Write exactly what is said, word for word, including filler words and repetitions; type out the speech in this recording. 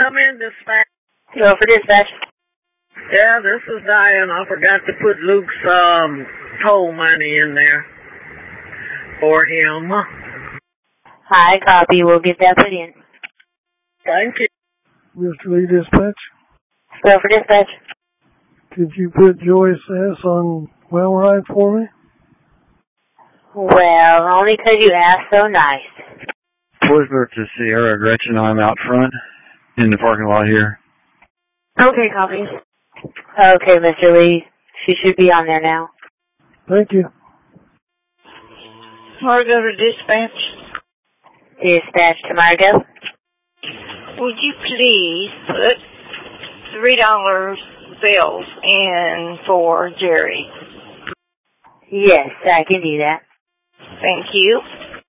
come in, dispatch? Go for dispatch. Yeah, this is Diane. I forgot to put Luke's um toll money in there for him. Hi, copy. We'll get that put in. Thank you. Mister Lee, dispatch. Go for dispatch. Could you put Joyce S. on Wellride for me? Well, only 'cause you asked so nice. Portsburg to Sierra Gretchen, I'm out front in the parking lot here. Okay, copy. Okay, Mister Lee. She should be on there now. Thank you. Margo to dispatch. Dispatch to Margo. Would you please put three dollar bills in for Jerry? Yes, I can do that. Thank you.